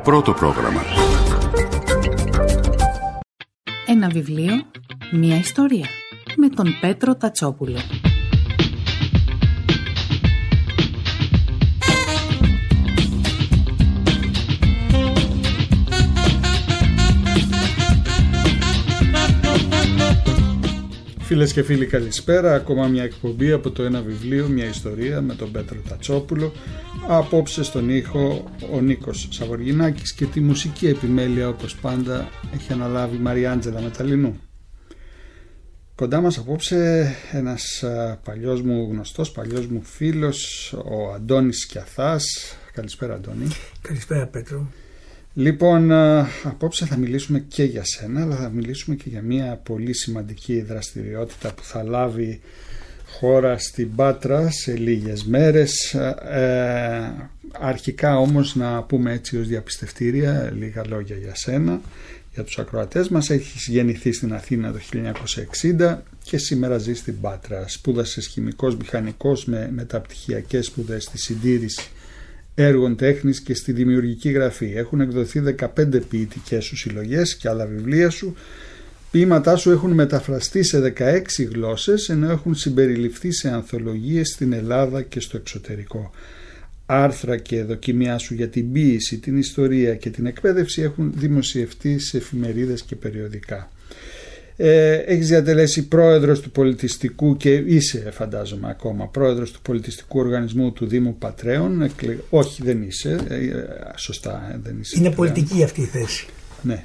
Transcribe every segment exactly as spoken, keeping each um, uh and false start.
Πρώτο πρόγραμμα. Ένα βιβλίο, μία ιστορία. Με τον Πέτρο Τατσόπουλο. Φίλες και φίλοι, καλησπέρα. Ακόμα μια εκπομπή από το Ένα βιβλίο, μια ιστορία με τον Πέτρο Τατσόπουλο. Απόψε στον ήχο ο Νίκος Σαβοργινάκης και τη μουσική επιμέλεια, όπως πάντα, έχει αναλάβει η Μαριάντζελα Μεταλλινού. Κοντά μας απόψε ένας παλιός μου γνωστός, παλιός μου φίλος, ο Αντώνης Κιαθάς. Καλησπέρα, Αντώνη. Καλησπέρα, Πέτρο. Λοιπόν, απόψε θα μιλήσουμε και για σένα, αλλά θα μιλήσουμε και για μια πολύ σημαντική δραστηριότητα που θα λάβει χώρα στην Πάτρα σε λίγες μέρες. Ε, αρχικά όμως να πούμε έτσι ως διαπιστευτήρια λίγα λόγια για σένα, για τους ακροατές μας. Έχεις γεννηθεί στην Αθήνα το χίλια εννιακόσια εξήντα και σήμερα ζεις στην Πάτρα. Σπούδασες χημικός μηχανικός με μεταπτυχιακές σπουδές στη συντήρηση έργων τέχνης και στη δημιουργική γραφή. Έχουν εκδοθεί δεκαπέντε ποιητικές σου συλλογές και άλλα βιβλία σου. Ποίηματά σου έχουν μεταφραστεί σε δεκαέξι γλώσσες, ενώ έχουν συμπεριληφθεί σε ανθολογίες στην Ελλάδα και στο εξωτερικό. Άρθρα και δοκιμιά σου για την ποίηση, την ιστορία και την εκπαίδευση έχουν δημοσιευτεί σε εφημερίδες και περιοδικά. Ε, έχεις διατελέσει πρόεδρος του πολιτιστικού και είσαι, φαντάζομαι ακόμα, πρόεδρος του πολιτιστικού οργανισμού του Δήμου Πατρέων. Εκλε... Όχι, δεν είσαι, ε, σωστά ε, δεν είσαι. Είναι πλέον πολιτική αυτή η θέση. Ναι.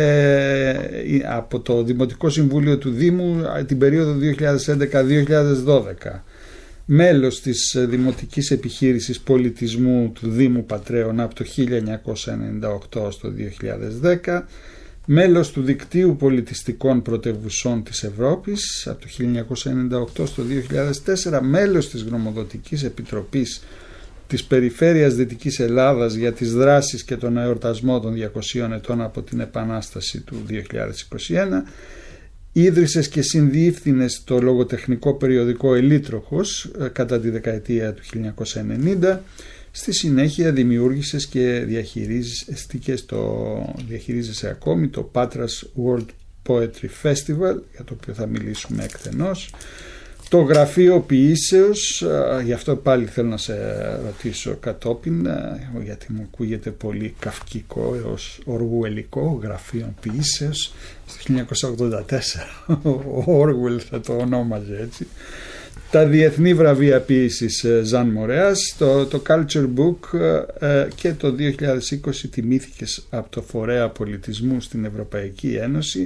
Ε, από το Δημοτικό Συμβούλιο του Δήμου την περίοδο δύο χιλιάδες έντεκα με δύο χιλιάδες δώδεκα. Μέλος της Δημοτικής Επιχείρησης Πολιτισμού του Δήμου Πατρέων από το χίλια εννιακόσια ενενήντα οκτώ στο δύο χιλιάδες δέκα. Μέλος του Δικτύου Πολιτιστικών Πρωτευουσών της Ευρώπης από το χίλια εννιακόσια ενενήντα οκτώ στο δύο χιλιάδες τέσσερα. Μέλος της Γνωμοδοτικής Επιτροπής της Περιφέρειας Δυτικής Ελλάδας για τις δράσεις και τον εορτασμό των διακοσίων ετών από την Επανάσταση του δύο χιλιάδες είκοσι ένα. Ίδρυσες και συνδιεύθυνες το λογοτεχνικό περιοδικό Ελίτροχος κατά τη δεκαετία του χίλια εννιακόσια ενενήντα. Στη συνέχεια δημιούργησες και διαχειρίζεσαι, το, διαχειρίζεσαι ακόμη το Patras World Poetry Festival, για το οποίο θα μιλήσουμε εκτενώς. Το Γραφείο Ποιήσεως, γι' αυτό πάλι θέλω να σε ρωτήσω κατόπιν, γιατί μου ακούγεται πολύ καυκικό έως οργουελικό, Γραφείο Ποιήσεως, στο χίλια εννιακόσια ογδόντα τέσσερα ο Όργουελ θα το ονόμαζε έτσι. Τα διεθνή βραβεία ποίησης Ζαν Μορέας, το, το Culture Book ε, και το δύο χιλιάδες είκοσι τιμήθηκες από το Φορέα Πολιτισμού στην Ευρωπαϊκή Ένωση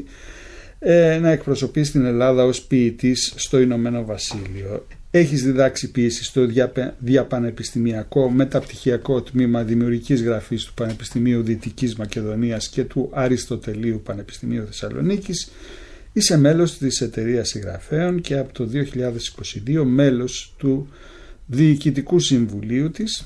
ε, να εκπροσωπείς την Ελλάδα ως ποιητής στο Ηνωμένο Βασίλειο. Έχεις διδάξει ποίηση στο διαπε, διαπανεπιστημιακό μεταπτυχιακό τμήμα δημιουργικής γραφής του Πανεπιστημίου Δυτικής Μακεδονίας και του Αριστοτελείου Πανεπιστημίου Θεσσαλονίκης. Είσαι μέλος της εταιρείας συγγραφέων και από το δύο χιλιάδες είκοσι δύο μέλος του Διοικητικού Συμβουλίου της.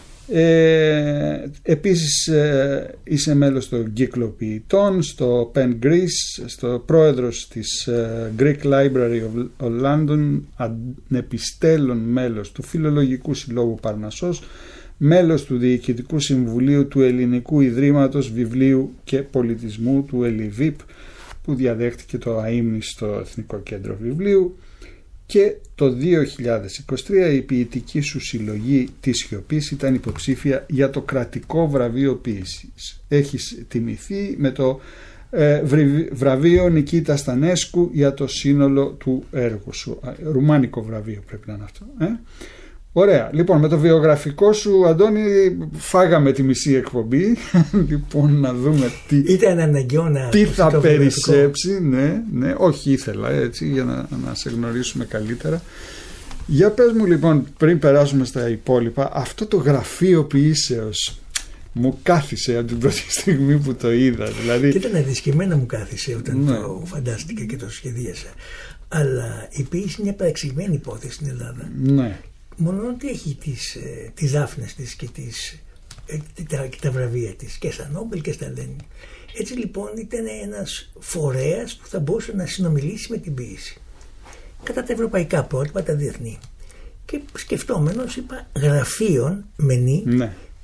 Ε, επίσης ε, είσαι μέλος των Κυκλοποιητών, στο Pen Greece, στο πρόεδρος της ε, Greek Library of, of London, ανεπιστέλλον μέλος του Φιλολογικού Συλλόγου Παρνασσός, μέλος του Διοικητικού Συμβουλίου του Ελληνικού Ιδρύματος Βιβλίου και Πολιτισμού του ΕΛΙΒΙΠ, που διαδέχτηκε το αείμνηστο Εθνικό Κέντρο Βιβλίου, και το δύο χιλιάδες είκοσι τρία η ποιητική σου συλλογή της Σιωπής ήταν υποψήφια για το κρατικό βραβείο ποίησης. Έχεις τιμηθεί με το ε, βραβείο Νικήτα Στανέσκου για το σύνολο του έργου σου. Ρουμάνικο βραβείο πρέπει να είναι αυτό. Ε? Ωραία. Λοιπόν, με το βιογραφικό σου, Αντώνη, φάγαμε τη μισή εκπομπή. Λοιπόν, να δούμε τι, ήταν αναγκαίο να τι θα περισσέψει. Ναι, ναι, όχι ήθελα έτσι για να, να σε γνωρίσουμε καλύτερα. Για πες μου λοιπόν, πριν περάσουμε στα υπόλοιπα, αυτό το Γραφείο Ποιήσεως μου κάθισε από την πρώτη στιγμή που το είδα. Δηλαδή... Και ήταν αδυσκεμένα μου κάθισε όταν ναι. το φαντάστηκα και το σχεδίασα. Αλλά η ποίηση είναι μια παραξηγμένη υπόθεση στην Ελλάδα. Ναι. Μόνο ότι έχει τις, ε, τις δάφνες της και, τις, ε, τα, και τα βραβεία της και στα Νόμπελ και στα Λένιν. Έτσι λοιπόν ήταν ένας φορέας που θα μπορούσε να συνομιλήσει με την ποίηση κατά τα ευρωπαϊκά πρότυπα, τα διεθνή. Και σκεφτόμενος είπα γραφείων μενή, ναι.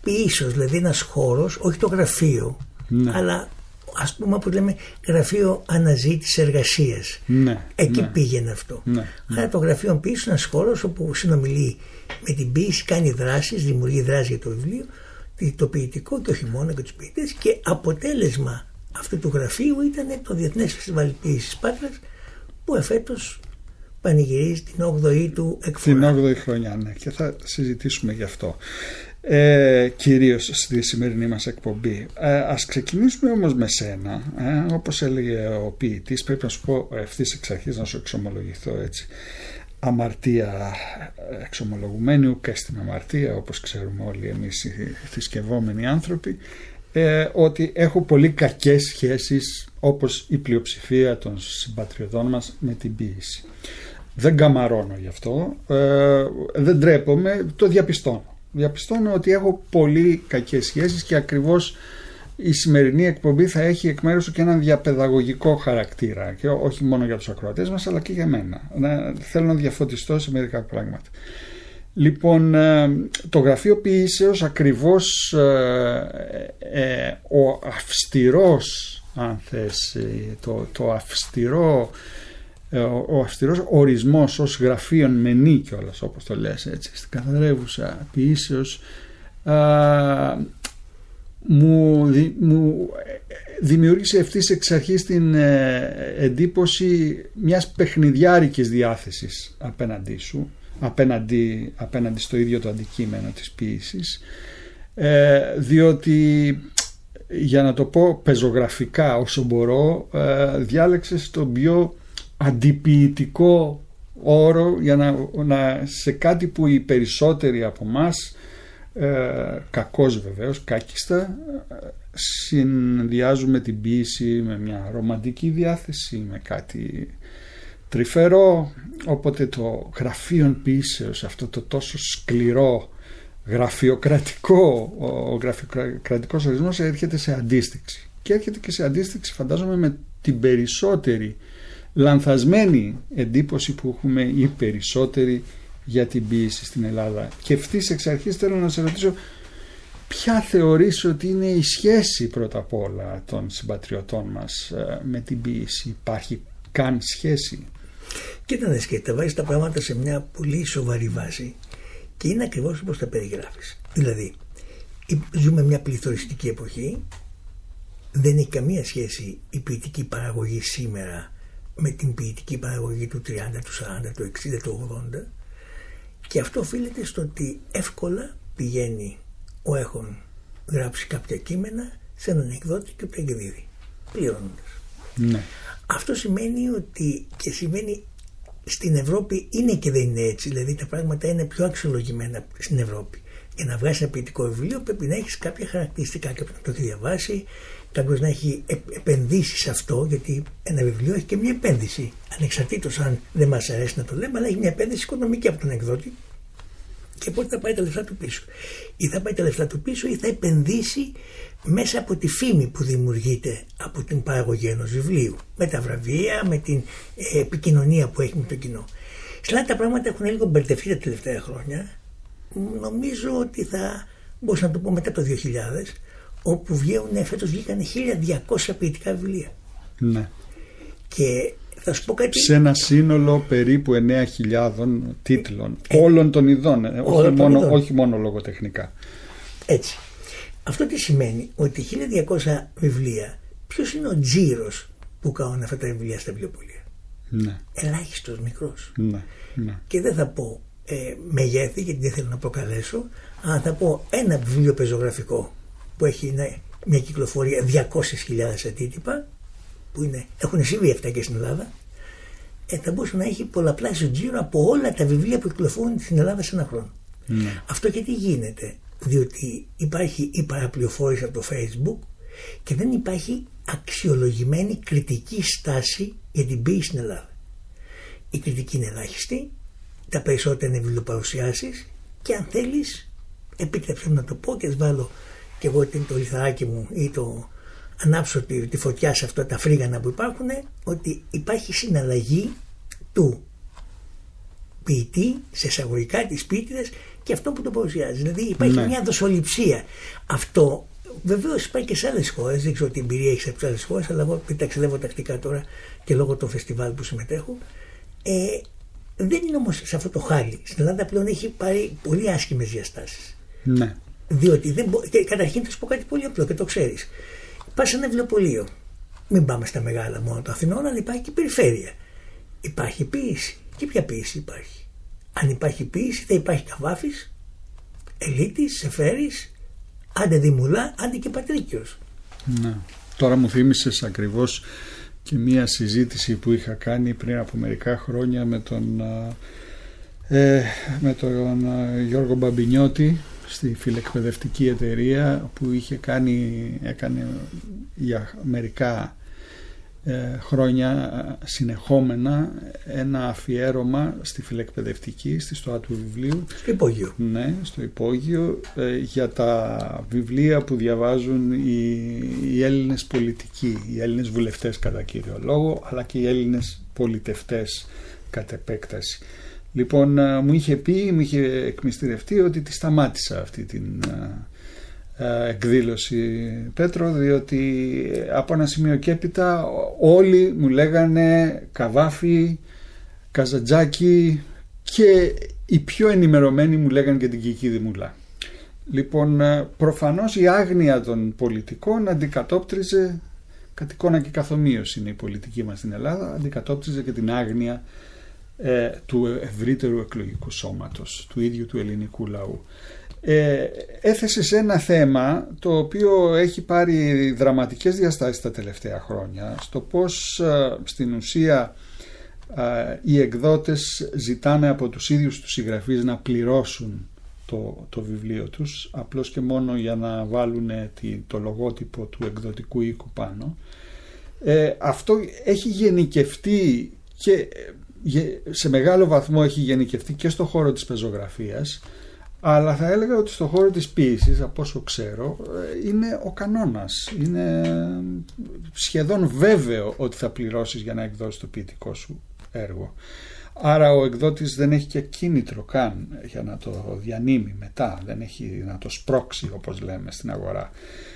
ποιήσεως, δηλαδή ένας χώρος, όχι το γραφείο, ναι. αλλά ας πούμε που λέμε γραφείο αναζήτησης εργασίας. Ναι, Εκεί ναι. πήγαινε αυτό. Ναι, ναι. Άρα το γραφείο ποιήσεως είναι ένας χώρος όπου συνομιλεί με την ποίηση, κάνει δράσεις, δημιουργεί δράσεις για το βιβλίο, το ποιητικό και όχι μόνο και τους ποιητές, και αποτέλεσμα αυτού του γραφείου ήταν το Διεθνές Φεστιβάλ Ποίησης Πάτρας, που εφέτος πανηγυρίζει την όγδοη του εκφορά. Την όγδοη χρονιά, ναι, και θα συζητήσουμε γι' αυτό. Ε, κυρίως στη σημερινή μας εκπομπή. Ε, ας ξεκινήσουμε όμως με σένα. Ε, όπως έλεγε ο ποιητής, πρέπει να σου πω ευθύς εξ αρχής, να σου εξομολογηθώ έτσι. Αμαρτία εξομολογουμένη, ουκ στην αμαρτία, όπως ξέρουμε όλοι εμείς οι θρησκευόμενοι άνθρωποι, ε, ότι έχω πολύ κακές σχέσεις, όπως η πλειοψηφία των συμπατριωτών μας, με την ποίηση. Δεν καμαρώνω γι' αυτό, ε, δεν τρέπομαι, το διαπιστώνω. Διαπιστώνω ότι έχω πολύ κακές σχέσεις και ακριβώς η σημερινή εκπομπή θα έχει εκ μέρους του και έναν διαπαιδαγωγικό χαρακτήρα, και όχι μόνο για τους ακροατές μας αλλά και για μένα. Να, θέλω να διαφωτιστώ σε μερικά πράγματα. Λοιπόν, το γραφείο ποιήσεως ακριβώς ε, ε, ο αυστηρός, αν θες, το, το αυστηρό ο αυστηρός ορισμός ως γραφείον μενή κιόλας, όπως το λες έτσι, στην καθαρεύουσα ποιήσεως, α, μου, δη, μου δημιούργησε ευθύς εξ αρχής την ε, εντύπωση μιας παιχνιδιάρικης διάθεσης απέναντί σου, απέναντι, απέναντι στο ίδιο το αντικείμενο της ποίησης, ε, διότι, για να το πω πεζογραφικά όσο μπορώ, ε, διάλεξες τον πιο αντιποιητικό όρο για να, να σε κάτι που οι περισσότεροι από μας, ε, κακώς βεβαίως, κάκιστα, συνδυάζουμε την ποίηση με μια ρομαντική διάθεση, με κάτι τρυφερό. Οπότε το γραφείο ποίησεως, αυτό το τόσο σκληρό γραφειοκρατικό, ο γραφειοκρατικός ορισμός έρχεται σε αντίστοιξη, και έρχεται και σε αντίστοιξη φαντάζομαι με την περισσότερη λανθασμένη εντύπωση που έχουμε οι περισσότεροι για την ποίηση στην Ελλάδα. Και ευθύς εξ αρχής θέλω να σε ρωτήσω, ποια θεωρείς ότι είναι η σχέση πρώτα απ' όλα των συμπατριωτών μας με την ποίηση? Υπάρχει καν σχέση? Κοίτα να σκέφτε, βάζεις τα πράγματα σε μια πολύ σοβαρή βάση και είναι ακριβώς όπως τα περιγράφεις. Δηλαδή, ζούμε μια πληθωριστική εποχή, δεν έχει καμία σχέση η ποιητική παραγωγή σήμερα με την ποιητική παραγωγή του τριάντα, του σαράντα, του εξήντα, του ογδόντα, και αυτό οφείλεται στο ότι εύκολα πηγαίνει ο έχων γράψει κάποια κείμενα σε έναν εκδότη και το εκδίδει πληρώνοντας. Ναι. Αυτό σημαίνει ότι, και σημαίνει στην Ευρώπη είναι και δεν είναι έτσι, δηλαδή τα πράγματα είναι πιο αξιολογημένα στην Ευρώπη. Για να βγάλεις ένα ποιητικό βιβλίο πρέπει να έχεις κάποια χαρακτηριστικά, και να το έχει διαβάσει, κάποιος να έχει επενδύσει σε αυτό, γιατί ένα βιβλίο έχει και μια επένδυση, ανεξαρτήτως αν δεν μας αρέσει να το λέμε, αλλά έχει μια επένδυση οικονομική από τον εκδότη, και πότε θα πάει τα λεφτά του πίσω. Ή θα πάει τα λεφτά του πίσω ή θα επενδύσει μέσα από τη φήμη που δημιουργείται από την παραγωγή ενός βιβλίου, με τα βραβεία, με την ε, επικοινωνία που έχει με το κοινό. Στην τα πράγματα έχουν λίγο μπερδευτεί τα τελευταία χρόνια. Νομίζω ότι θα μπορούσα να το πω μετά το δύο χιλιάδες, όπου βγαίνουν, φέτος βγήκαν χίλια διακόσια ποιητικά βιβλία. Ναι. Και θα σου πω κάτι. Σε ένα σύνολο περίπου εννέα χιλιάδες τίτλων, ε, όλων των ειδών, ε, όχι, μόνο, ειδών. όχι μόνο λογοτεχνικά. Έτσι. Αυτό τι σημαίνει? Ότι χίλια διακόσια βιβλία, ποιος είναι ο τζίρος που κάνουν αυτά τα βιβλία στα βιβλιοπωλεία? Ναι. Ελάχιστος, μικρός. Ναι. Ναι. Και δεν θα πω ε, μεγέθη, γιατί δεν θέλω να προκαλέσω, αλλά θα πω ένα βιβλίο πεζογραφικό που έχει ναι, μια κυκλοφορία διακόσιες χιλιάδες αντίτυπα, που είναι, έχουν συμβεί αυτά και στην Ελλάδα, ε, θα μπορούσε να έχει πολλαπλάσιο τζίρο από όλα τα βιβλία που κυκλοφορούν στην Ελλάδα σε ένα χρόνο. Ναι. Αυτό γιατί γίνεται? Διότι υπάρχει η παραπληροφόρηση από το Facebook και δεν υπάρχει αξιολογημένη κριτική στάση για την ποίηση στην Ελλάδα. Η κριτική είναι ελάχιστη, τα περισσότερα είναι βιβλιοπαρουσιάσεις, και αν θέλεις, επίτρεψε να το πω και ας βάλω και εγώ το λιθαράκι μου ή το ανάψω τη, τη φωτιά σε αυτά τα φρίγανα που υπάρχουν, ότι υπάρχει συναλλαγή του ποιητή, σε εισαγωγικά της ποιήτηρας, και αυτό που το παρουσιάζει. Δηλαδή υπάρχει ναι. μια δοσοληψία. Αυτό βεβαίως υπάρχει και σε άλλες χώρες. Δεν ξέρω τι εμπειρία έχει από τις άλλες χώρες, αλλά εγώ ταξιδεύω τακτικά τώρα και λόγω των φεστιβάλ που συμμετέχω. Ε, δεν είναι όμως σε αυτό το χάλι. Στην Ελλάδα πλέον έχει πάρει πολύ άσχημες διαστάσεις. Ναι. Διότι δεν μπο... και καταρχήν θα σου πω κάτι πολύ απλό και το ξέρεις. Πας σε ένα βιβλιοπωλείο. Μην πάμε στα μεγάλα μόνο των Αθηνών, αλλά υπάρχει και περιφέρεια. Υπάρχει ποίηση. Και ποια ποίηση υπάρχει? Αν υπάρχει ποίηση, θα υπάρχει Καβάφης, Ελίτης, Σεφέρης, άντε Δημουλά, άντε και Πατρίκιος. Ναι. Τώρα μου θύμισες ακριβώς και μία συζήτηση που είχα κάνει πριν από μερικά χρόνια με τον, ε, με τον Γιώργο Μπαμπινιώτη στη φιλεκπαιδευτική εταιρεία που είχε κάνει, έκανε για μερικά ε, χρόνια συνεχόμενα ένα αφιέρωμα στη φιλεκπαιδευτική, στη στοά του βιβλίου. Στο υπόγειο. Ναι, στο υπόγειο ε, για τα βιβλία που διαβάζουν οι, οι Έλληνες πολιτικοί, οι Έλληνες βουλευτές κατά κύριο λόγο, αλλά και οι Έλληνες πολιτευτές κατ' επέκταση. Λοιπόν, μου είχε πει, μου είχε εκμυστηρευτεί ότι τη σταμάτησα αυτή την ε, εκδήλωση, Πέτρο, διότι από ένα σημείο και έπειτα όλοι μου λέγανε Καβάφη, Καζαντζάκη και οι πιο ενημερωμένοι μου λέγανε και την Κική Δημουλά. Λοιπόν, προφανώς η άγνοια των πολιτικών αντικατόπτριζε, κατ' εικόνα και καθομοίωση είναι η πολιτική μας στην Ελλάδα, αντικατόπτριζε και την άγνοια Ε, του ευρύτερου εκλογικού σώματος, του ίδιου του ελληνικού λαού. Ε, έθεσε σε ένα θέμα το οποίο έχει πάρει δραματικές διαστάσεις τα τελευταία χρόνια, στο πως ε, στην ουσία ε, οι εκδότες ζητάνε από τους ίδιους τους συγγραφείς να πληρώσουν το, το βιβλίο τους απλώς και μόνο για να βάλουν τη, το λογότυπο του εκδοτικού οίκου πάνω. Ε, αυτό έχει γενικευτεί και σε μεγάλο βαθμό έχει γενικευτεί και στο χώρο της πεζογραφίας, αλλά θα έλεγα ότι στο χώρο της ποίησης, από όσο ξέρω, είναι ο κανόνας. Είναι σχεδόν βέβαιο ότι θα πληρώσεις για να εκδώσεις το ποιητικό σου έργο. Άρα ο εκδότης δεν έχει και κίνητρο καν για να το διανύμει μετά, δεν έχει να το σπρώξει όπως λέμε στην αγορά.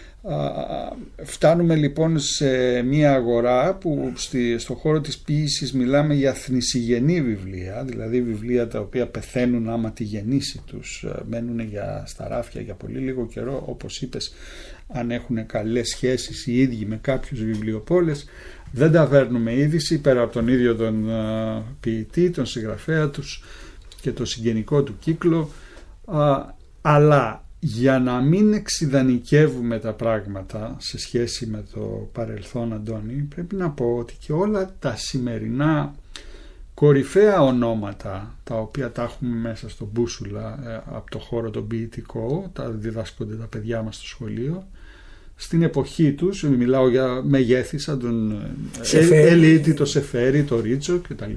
Φτάνουμε λοιπόν σε μια αγορά που στη, στο χώρο της ποίησης μιλάμε για θνησιγενή βιβλία, δηλαδή βιβλία τα οποία πεθαίνουν άμα τη γεννήση τους, μένουν για στα ράφια για πολύ λίγο καιρό, όπως είπες, αν έχουν καλές σχέσεις οι ίδιοι με κάποιους βιβλιοπόλες, δεν τα παίρνουμε είδηση πέρα από τον ίδιο τον uh, ποιητή, τον συγγραφέα τους και το συγγενικό του κύκλο, uh, αλλά για να μην εξιδανικεύουμε τα πράγματα σε σχέση με το παρελθόν, Αντώνη, πρέπει να πω ότι και όλα τα σημερινά κορυφαία ονόματα τα οποία τα έχουμε μέσα στο μπούσουλα ε, από το χώρο τον ποιητικό, τα διδάσκονται τα παιδιά μας στο σχολείο, στην εποχή τους, μιλάω για μεγέθη σαν τον Ελίτη, το Σεφέρι, το Ρίτσο κτλ.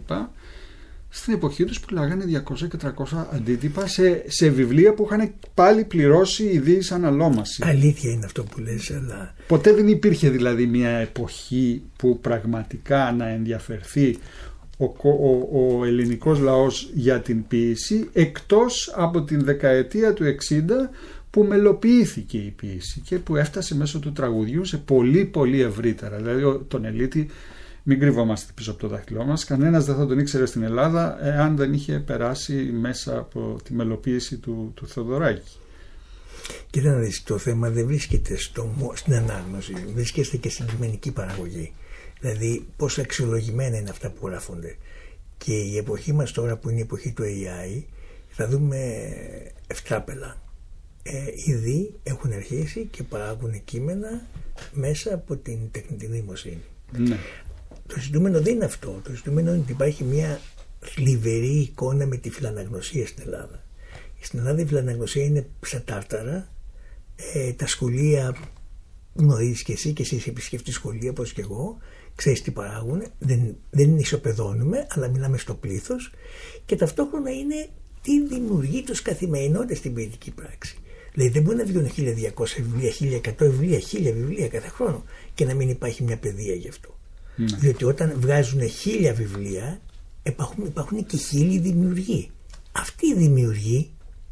Στην εποχή τους πουλάγανε διακόσια και τριακόσια αντίτυπα σε, σε βιβλία που είχαν πάλι πληρώσει ιδίης αναλόμαση. Αλήθεια είναι αυτό που λες, αλλά... Ποτέ δεν υπήρχε δηλαδή μια εποχή που πραγματικά να ενδιαφερθεί ο, ο, ο ελληνικός λαός για την ποίηση, εκτός από την δεκαετία του εξήντα που μελοποιήθηκε η ποίηση και που έφτασε μέσω του τραγουδιού σε πολύ πολύ ευρύτερα. Δηλαδή τον Ελίτη, μην κρυβόμαστε πίσω από το δάχτυλό μας, κανένας δεν θα τον ήξερε στην Ελλάδα εάν δεν είχε περάσει μέσα από τη μελοποίηση του, του Θεοδωράκη. Κοίτα να δεις, το θέμα δεν βρίσκεται στο, στην ανάγνωση, βρίσκεται και στην κειμενική παραγωγή. Δηλαδή πόσο αξιολογημένα είναι αυτά που γράφονται. Και η εποχή μας τώρα που είναι η εποχή του έι άι, θα δούμε ευτράπελα. Ε, ήδη έχουν αρχίσει και παράγουν κείμενα μέσα από την τεχνητή νοημοσύνη. Ναι. Το ζητούμενο δεν είναι αυτό. Το ζητούμενο είναι ότι υπάρχει μια θλιβερή εικόνα με τη φιλαναγνωσία στην Ελλάδα. Στην Ελλάδα η φιλαναγνωσία είναι στα τάρταρα. Ε, τα σχολεία, γνωρίζεις και εσύ και εσύ είσαι επισκεφτής σχολεία όπως και εγώ, ξέρεις τι παράγουν. Δεν, δεν ισοπεδώνουμε, αλλά μιλάμε στο πλήθος και ταυτόχρονα είναι τι δημιουργεί τους καθημερινότητες στην ποιητική πράξη. Δηλαδή δεν μπορεί να βγουν χίλια διακόσια βιβλία, χίλια εκατό βιβλία, χίλια βιβλία κάθε χρόνο και να μην υπάρχει μια παιδεία γι' αυτό. Ναι. Διότι όταν βγάζουν χίλια βιβλία υπάρχουν, υπάρχουν και χίλιοι δημιουργοί. Αυτοί οι δημιουργοί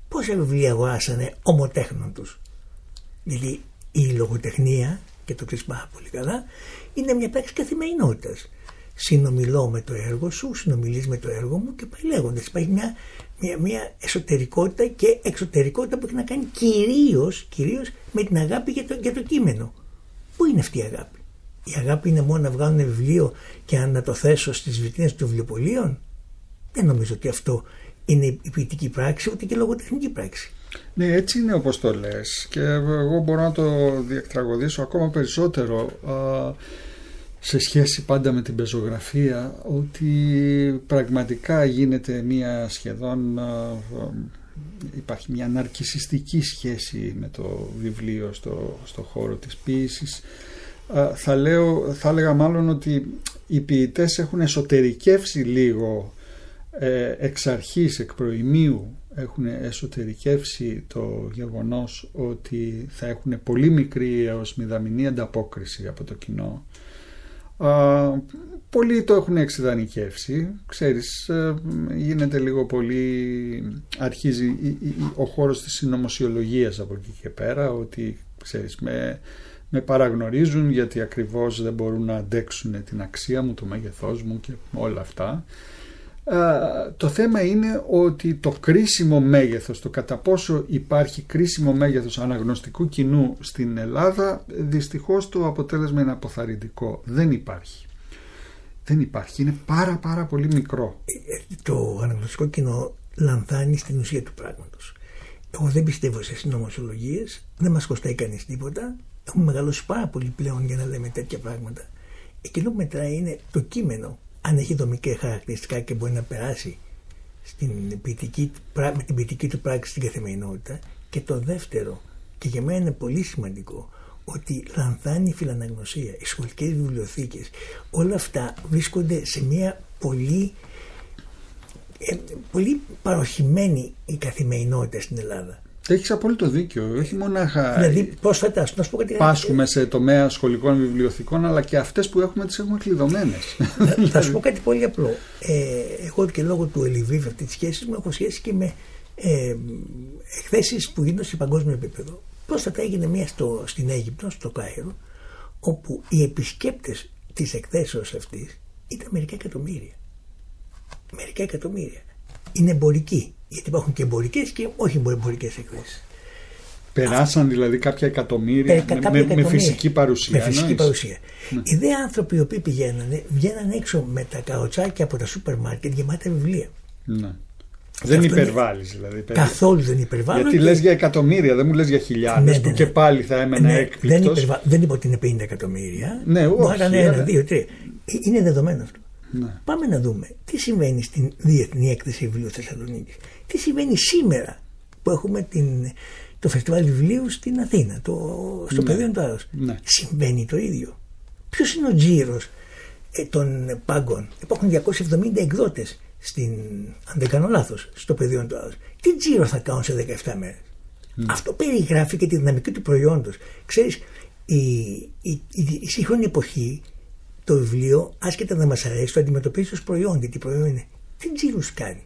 πόσα βιβλία αγοράσανε ομοτέχνων τους. Δηλαδή η λογοτεχνία, και το ξέρεις πάρα πολύ καλά, είναι μια πράξη καθημερινότητας. Συνομιλώ με το έργο σου, συνομιλείς με το έργο μου και πάει λέγοντας. Υπάρχει μια, μια, μια εσωτερικότητα και εξωτερικότητα που έχει να κάνει κυρίως, κυρίως με την αγάπη για το, για το κείμενο. Πού είναι αυτή η αγάπη? Η αγάπη είναι μόνο να βγάλουν βιβλίο και να το θέσω στις βιτρίνες των βιβλιοπωλείων? Δεν νομίζω ότι αυτό είναι η ποιητική πράξη, ούτε και η λογοτεχνική πράξη. Ναι, έτσι είναι όπως το λες, και εγώ μπορώ να το διεκτραγωδήσω ακόμα περισσότερο α, σε σχέση πάντα με την πεζογραφία, ότι πραγματικά γίνεται μια σχεδόν α, υπάρχει μια ναρκισσιστική σχέση με το βιβλίο στο, στο χώρο της ποίησης. Α, θα, λέω, θα έλεγα μάλλον ότι οι ποιητές έχουν εσωτερικεύσει λίγο ε, εξ αρχής, εκ προημίου, έχουν εσωτερικεύσει το γεγονός ότι θα έχουν πολύ μικρή έως μηδαμινή ανταπόκριση από το κοινό. Α, πολλοί το έχουν εξειδανικεύσει, ξέρεις, γίνεται λίγο πολύ, αρχίζει ο χώρος της συνωμοσιολογίας από εκεί και πέρα, ότι ξέρεις, με, με παραγνωρίζουν γιατί ακριβώς δεν μπορούν να αντέξουν την αξία μου, το μέγεθός μου και όλα αυτά. Uh, το θέμα είναι ότι το κρίσιμο μέγεθος, το κατά πόσο υπάρχει κρίσιμο μέγεθος αναγνωστικού κοινού στην Ελλάδα, δυστυχώς το αποτέλεσμα είναι αποθαρρυντικό. Δεν υπάρχει. Δεν υπάρχει. Είναι πάρα πάρα πολύ μικρό. Το αναγνωστικό κοινό λανθάνει στην ουσία του πράγματος. Εγώ δεν πιστεύω σε συνωμοσιολογίες, δεν μας κοστάει κανείς τίποτα. Έχουμε μεγαλώσει πάρα πολύ πλέον για να λέμε τέτοια πράγματα. Εκείνο που μετράει είναι το κείμενο. Αν έχει δομικά χαρακτηριστικά και μπορεί να περάσει στην ποιητική, με την ποιητική του πράξη στην καθημερινότητα. Και το δεύτερο, και για μένα είναι πολύ σημαντικό, ότι λανθάνει η φιλαναγνωσία, οι σχολικές βιβλιοθήκες, όλα αυτά βρίσκονται σε μια πολύ, ε, πολύ παροχημένη η καθημερινότητα στην Ελλάδα. Έχεις απόλυτο δίκιο. Όχι μονάχα δηλαδή, πρόσφατα, να σου πω κάτι, πάσχουμε σε τομέα σχολικών βιβλιοθηκών, αλλά και αυτές που έχουμε τις έχουμε κλειδωμένες. Θα, θα σου πω κάτι πολύ απλό. Ε, εγώ και λόγω του Ελιβίβ αυτή τη σχέση μου έχω σχέση και με ε, εκθέσεις που γίνονται σε παγκόσμιο επίπεδο. Πρόσφατα έγινε μία στο, στην Αίγυπτο, στο Κάιρο, όπου οι επισκέπτες της εκθέσεως αυτής ήταν μερικά εκατομμύρια. Μερικά εκατομμύρια. Είναι εμπορικοί. Γιατί υπάρχουν και εμπορικές και όχι εμπορικές εκθέσεις. Περάσαν αυτό, δηλαδή κάποια εκατομμύρια, με, κάποια με, εκατομμύρια με φυσική παρουσία. Με φυσική παρουσία. Ναι. Οι δε άνθρωποι οι οποίοι πηγαίνανε, βγαίναν έξω με τα καροτσάκια από τα σούπερ μάρκετ γεμάτα βιβλία. Ναι. Δεν υπερβάλλεις δηλαδή. Καθόλου δεν υπερβάλλω. Γιατί και... λες για εκατομμύρια, δεν μου λες για χιλιάδες, ναι, ναι, ναι. Που και πάλι θα έμενα ναι, έκπληκτος. Δεν, υπερβα... δεν είπα ότι είναι πενήντα εκατομμύρια. Ναι, όχι. Ήταν ένα, δύο, τρία. Είναι δεδομένο αυτό. Ναι. Πάμε να δούμε τι συμβαίνει στην Διεθνή Έκθεση Βιβλίου Θεσσαλονίκης. Τι συμβαίνει σήμερα που έχουμε την, το φεστιβάλ βιβλίου στην Αθήνα, το, στο ναι. πεδίο του Άρρος. Ναι. Συμβαίνει το ίδιο. Ποιος είναι ο τζίρος ε, των πάγκων? Υπάρχουν διακόσιοι εβδομήντα εκδότες, στην, αν δεν κάνω λάθος, στο πεδίο του Άρρος. Τι τζίρο θα κάνουν σε δεκαεπτά μέρες? Mm. Αυτό περιγράφει και τη δυναμική του προϊόντος. Ξέρεις, η, η, η, η σύγχρονη εποχή, το βιβλίο, άσχετα να μας αρέσει, το αντιμετωπίζει ως προϊόν. Γιατί προϊόν είναι. Τι τζίρους κάνει?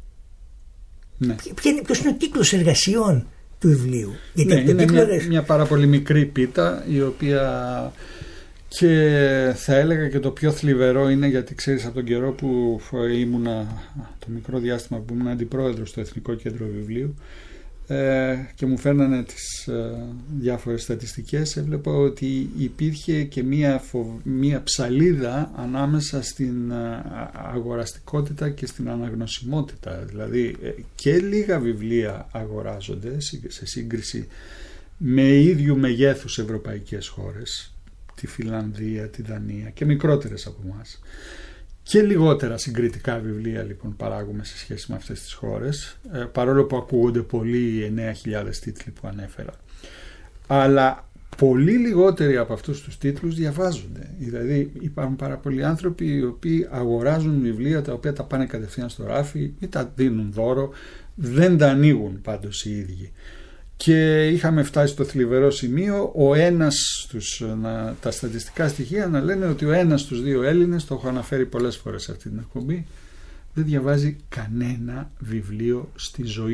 Ναι. Ποιος είναι ο κύκλος εργασιών του βιβλίου? Γιατί ναι, το είναι μια, εργασ... μια πάρα πολύ μικρή πίτα, η οποία και θα έλεγα και το πιο θλιβερό είναι, γιατί ξέρεις, από τον καιρό που ήμουνα, το μικρό διάστημα που ήμουν αντιπρόεδρος στο Εθνικό Κέντρο Βιβλίου, και μου φέρνανε τις διάφορες στατιστικές, έβλεπα ότι υπήρχε και μία, φο... μία ψαλίδα ανάμεσα στην αγοραστικότητα και στην αναγνωσιμότητα. Δηλαδή και λίγα βιβλία αγοράζονται σε σύγκριση με ίδιου μεγέθους ευρωπαϊκές χώρες, τη Φινλανδία, τη Δανία, και μικρότερες από εμάς. Και λιγότερα συγκριτικά βιβλία λοιπόν παράγουμε σε σχέση με αυτές τις χώρες, ε, παρόλο που ακούγονται πολλοί οι εννέα χιλιάδες τίτλοι που ανέφερα. Αλλά πολύ λιγότεροι από αυτούς τους τίτλους διαβάζονται. Δηλαδή υπάρχουν πάρα πολλοί άνθρωποι οι οποίοι αγοράζουν βιβλία τα οποία τα πάνε κατευθείαν στο ράφι ή τα δίνουν δώρο, δεν τα ανοίγουν πάντως οι ίδιοι. Και είχαμε φτάσει στο θλιβερό σημείο ο ένας στους, να, τα στατιστικά στοιχεία να λένε ότι ο ένας στους δύο Έλληνες, το έχω αναφέρει πολλές φορές σε αυτή την εκπομπή, δεν διαβάζει κανένα βιβλίο στη ζωή του.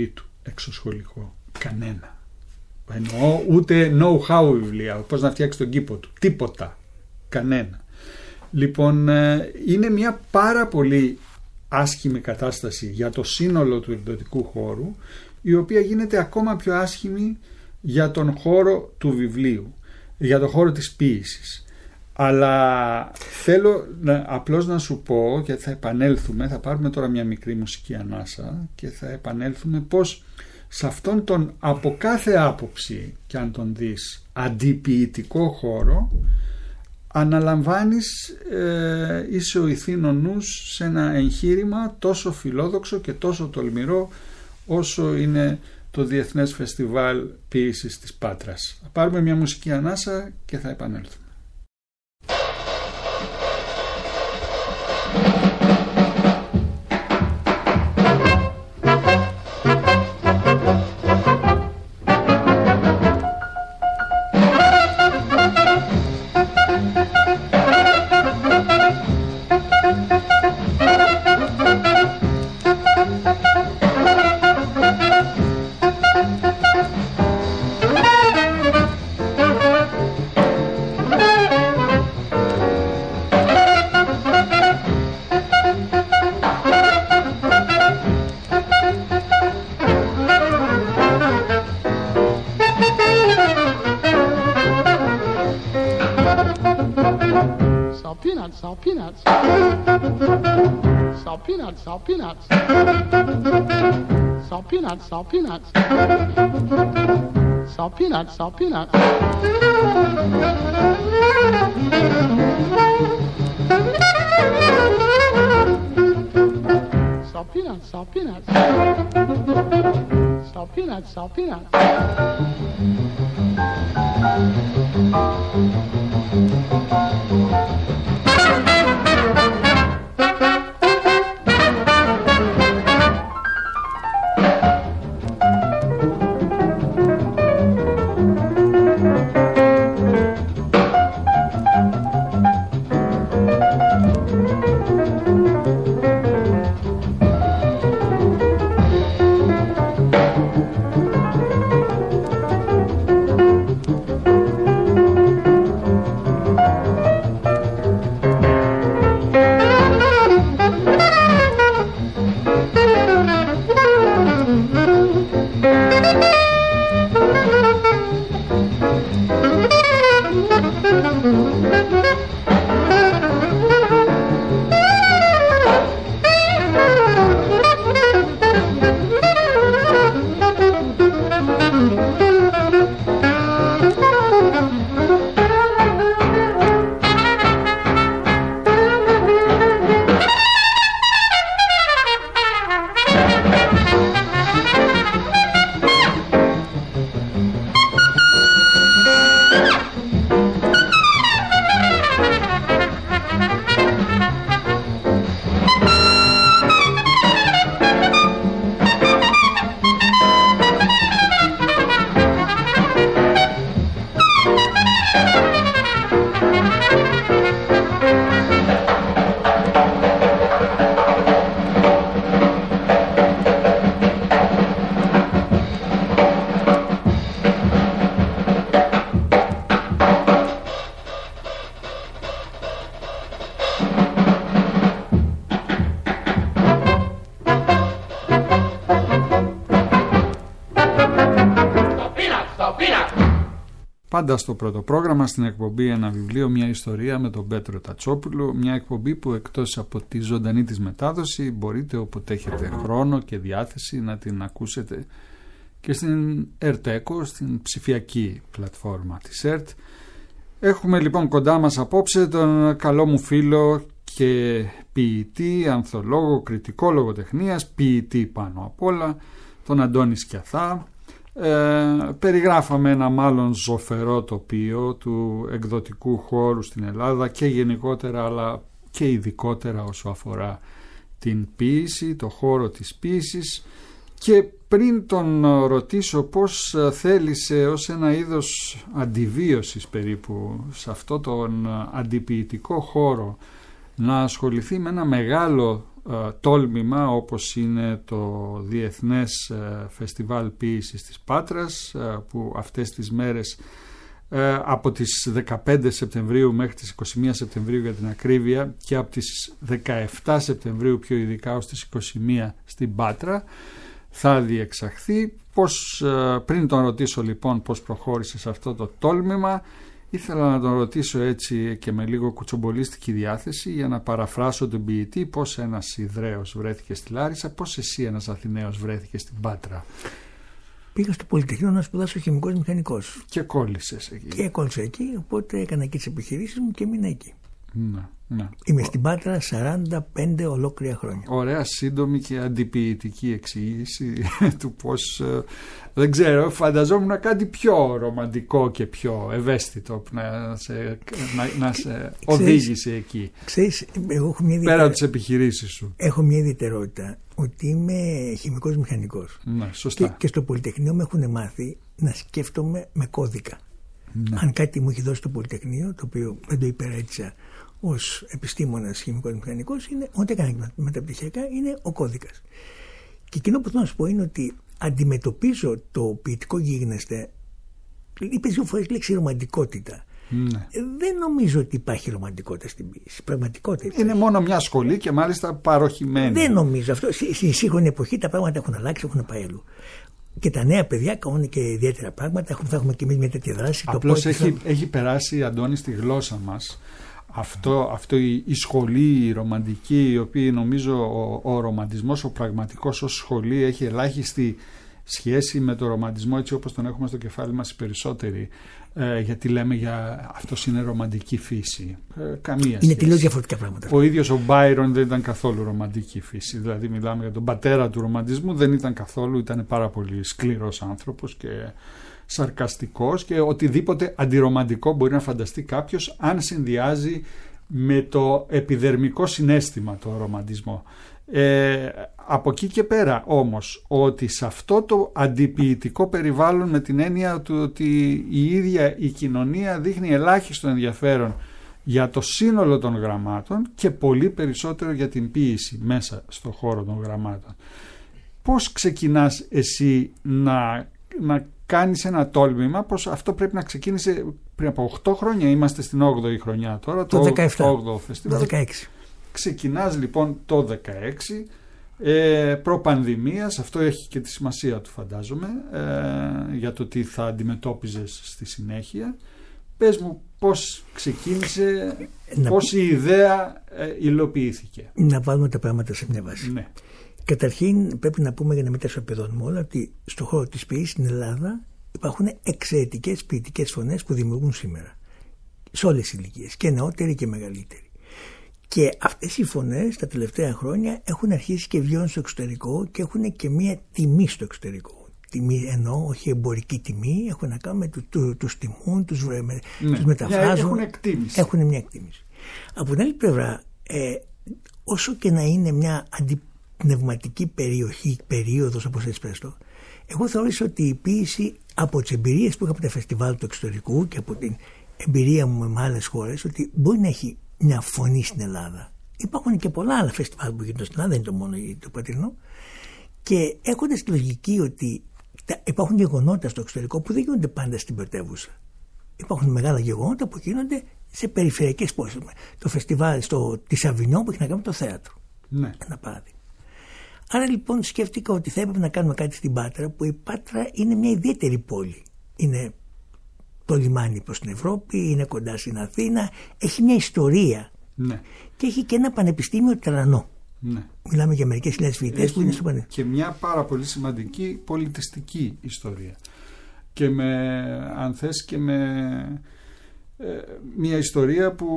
εξωσχολικό. Κανένα. Εννοώ ούτε know-how βιβλία, πώς να φτιάξει τον κήπο του. Τίποτα. Κανένα. Λοιπόν, είναι μια πάρα πολύ άσχημη κατάσταση για το σύνολο του εκδοτικού χώρου, η οποία γίνεται ακόμα πιο άσχημη για τον χώρο του βιβλίου, για τον χώρο της ποίησης. Αλλά θέλω να, απλώς να σου πω, γιατί θα επανέλθουμε, θα πάρουμε τώρα μια μικρή μουσική ανάσα και θα επανέλθουμε πως σε αυτόν τον από κάθε άποψη και αν τον δεις αντιποιητικό χώρο αναλαμβάνεις, ε, είσαι ο ηθήνων νους σε ένα εγχείρημα τόσο φιλόδοξο και τόσο τολμηρό όσο είναι το Διεθνές Φεστιβάλ Ποίησης της Πάτρας. Θα πάρουμε μια μουσική ανάσα και θα επανέλθουμε. Salt peanuts. Salt peanuts, salt peanuts. Salt peanuts, salt peanuts. Salt peanuts, salt peanuts. Salt peanuts, salt peanuts. Salt peanuts, salt peanuts. Πάντα στο πρώτο πρόγραμμα στην εκπομπή Ένα Βιβλίο, μια ιστορία με τον Πέτρο Τατσόπουλο, μια εκπομπή που εκτός από τη ζωντανή της μετάδοση μπορείτε όποτε έχετε χρόνο και διάθεση να την ακούσετε και στην ΕΡΤ-ΕΚΟ, στην ψηφιακή πλατφόρμα της ΕΡΤ. Έχουμε λοιπόν κοντά μας απόψε τον καλό μου φίλο και ποιητή, ανθολόγο, κριτικό λογοτεχνίας, ποιητή πάνω απ' όλα, τον Αντώνη Σκιαθά. Ε, περιγράφαμε ένα μάλλον ζωφερό τοπίο του εκδοτικού χώρου στην Ελλάδα και γενικότερα αλλά και ειδικότερα όσο αφορά την ποίηση, το χώρο της ποίησης, και πριν τον ρωτήσω πώς θέλησε ως ένα είδος αντιβίωσης περίπου σε αυτό τον αντιποιητικό χώρο να ασχοληθεί με ένα μεγάλο τόλμημα όπως είναι το Διεθνές Φεστιβάλ Ποίησης της Πάτρας, που αυτές τις μέρες από τις δεκαπέντε Σεπτεμβρίου μέχρι τις είκοσι μία Σεπτεμβρίου για την ακρίβεια και από τις δεκαεπτά Σεπτεμβρίου πιο ειδικά ως τις είκοσι μία στην Πάτρα θα διεξαχθεί. Πώς, πριν τον ρωτήσω λοιπόν πώς προχώρησε σε αυτό το τόλμημα, ήθελα να τον ρωτήσω έτσι και με λίγο κουτσομπολίστικη διάθεση για να παραφράσω τον ποιητή, πώς ένας Ιδραίος βρέθηκε στη Λάρισα, πώς εσύ ένας Αθηναίος βρέθηκε στην Πάτρα. Πήγα στο Πολυτεχνείο να σπουδάσω χημικός μηχανικός. Και κόλλησες εκεί. Και κόλλησα εκεί, οπότε έκανα εκεί τις επιχειρήσεις μου και έμεινα εκεί. Να, να. Είμαι στην Πάτρα σαράντα πέντε ολόκληρα χρόνια. Ωραία, σύντομη και αντιποιητική εξήγηση του πώς, δεν ξέρω, φανταζόμουν κάτι πιο ρομαντικό και πιο ευαίσθητο που να σε, να, να σε οδήγησε εκεί. Ξέρεις, εγώ έχω μια πέρα από τις επιχειρήσεις σου. Έχω μια ιδιαιτερότητα ότι είμαι χημικός μηχανικός. Ναι, σωστά. Και, και στο Πολυτεχνείο με έχουν μάθει να σκέφτομαι με κώδικα. Ναι. Αν κάτι μου έχει δώσει το Πολυτεχνείο, το οποίο δεν το υπερέτησα ως επιστήμονας χημικός μηχανικός, είναι ό,τι έκανα μεταπτυχιακά, είναι ο κώδικας. Και εκείνο που θέλω να σου πω είναι ότι αντιμετωπίζω το ποιητικό γίγνεσθε. Είπες δύο φορές λέξη ρομαντικότητα. Ναι. Δεν νομίζω ότι υπάρχει ρομαντικότητα στην ποίηση. Πραγματικότητα υπάρχει. Είναι μόνο μια σχολή και μάλιστα παροχημένη. Δεν νομίζω αυτό. Στη σύγχρονη εποχή τα πράγματα έχουν αλλάξει, έχουν πάει αλλού. Και τα νέα παιδιά κάνουν και ιδιαίτερα πράγματα. Θα έχουμε και εμείς μια τέτοια δράση. Απλώς το έχει, θα... έχει περάσει, Αντώνη, στη γλώσσα μας αυτό, αυτό η, η σχολή η ρομαντική, η οποία νομίζω ο, ο ρομαντισμός, ο πραγματικός ως σχολή, έχει ελάχιστη σχέση με το ρομαντισμό έτσι όπως τον έχουμε στο κεφάλι μας οι περισσότεροι. Ε, γιατί λέμε για αυτός είναι ρομαντική φύση. Ε, καμία είναι σχέση. τελείως διαφορετικά πράγματα. Ο ίδιος ο Μπάιρον δεν ήταν καθόλου ρομαντική φύση. Δηλαδή μιλάμε για τον πατέρα του ρομαντισμού, δεν ήταν καθόλου, ήταν πάρα πολύ σκληρός άνθρωπος και σαρκαστικός και οτιδήποτε αντιρομαντικό μπορεί να φανταστεί κάποιος αν συνδυάζει με το επιδερμικό συναίσθημα το ρομαντισμό. Ε, από εκεί και πέρα όμως ότι σε αυτό το αντιποιητικό περιβάλλον, με την έννοια του ότι η ίδια η κοινωνία δείχνει ελάχιστο ενδιαφέρον για το σύνολο των γραμμάτων και πολύ περισσότερο για την ποίηση μέσα στο χώρο των γραμμάτων, πώς ξεκινάς εσύ να, να κάνεις ένα τόλμημα? Πως αυτό πρέπει να ξεκίνησε πριν από οκτώ χρόνια, είμαστε στην όγδοη χρονιά τώρα, το, το δεκαεπτά, όγδοο φεστιβάλ. Το δεκαέξι. Ξεκινάς λοιπόν το δεκαέξι, ε, προπανδημίας, αυτό έχει και τη σημασία του φαντάζομαι, ε, για το τι θα αντιμετώπιζες στη συνέχεια. Πες μου πώς ξεκίνησε, να... πώς η ιδέα ε, υλοποιήθηκε. Να βάλουμε τα πράγματα σε μια βάση. Ναι. Καταρχήν πρέπει να πούμε, για να μην τα σοπεδώνουμε όλα, ότι στον χώρο της ποίησης στην Ελλάδα υπάρχουν εξαιρετικές ποιητικές φωνές που δημιουργούν σήμερα. Σε όλες τις ηλικίες, και νεότεροι και μεγαλύτεροι. Και αυτές οι φωνές τα τελευταία χρόνια έχουν αρχίσει και βγαίνουν στο εξωτερικό και έχουν και μία τιμή στο εξωτερικό. Τιμή εννοώ, όχι εμπορική τιμή, έχουν να κάνουν με του, του, τους τιμούν, τους, με, ναι, τους μεταφράζουν. Έχουν εκτίμηση. Έχουν μια εκτίμηση. Από την άλλη πλευρά, ε, όσο και να είναι μια αντιπνευματική περιοχή, περίοδος όπως έτσι πες το, εγώ θεώρησα ότι η ποίηση από τις εμπειρίες που είχα από τα φεστιβάλ του εξωτερικού και από την εμπειρία μου με άλλες χώρες, ότι μπορεί να έχει μια φωνή στην Ελλάδα. Υπάρχουν και πολλά άλλα φεστιβάλ που γίνονται στην Ελλάδα, δεν είναι το μόνο το πατρινό. Και έχοντας τη λογική ότι υπάρχουν γεγονότα στο εξωτερικό που δεν γίνονται πάντα στην πρωτεύουσα. Υπάρχουν μεγάλα γεγονότα που γίνονται σε περιφερειακές πόλεις. Το φεστιβάλ στο, της Αβινιόν που έχει να κάνει με το θέατρο. Ναι. Ένα παράδειγμα. Άρα λοιπόν σκέφτηκα ότι θα έπρεπε να κάνουμε κάτι στην Πάτρα, που η Πάτρα είναι μια ιδιαίτερη πόλη. Είναι το λιμάνι προς την Ευρώπη, είναι κοντά στην Αθήνα, έχει μια ιστορία. Ναι. Και έχει και ένα πανεπιστήμιο τρανό. Ναι. Μιλάμε για μερικές χιλιάδες φοιτητές που είναι στο πανεπιστήμιο. Και μια πάρα πολύ σημαντική πολιτιστική ιστορία. Και με, αν θες, και με ε, μια ιστορία που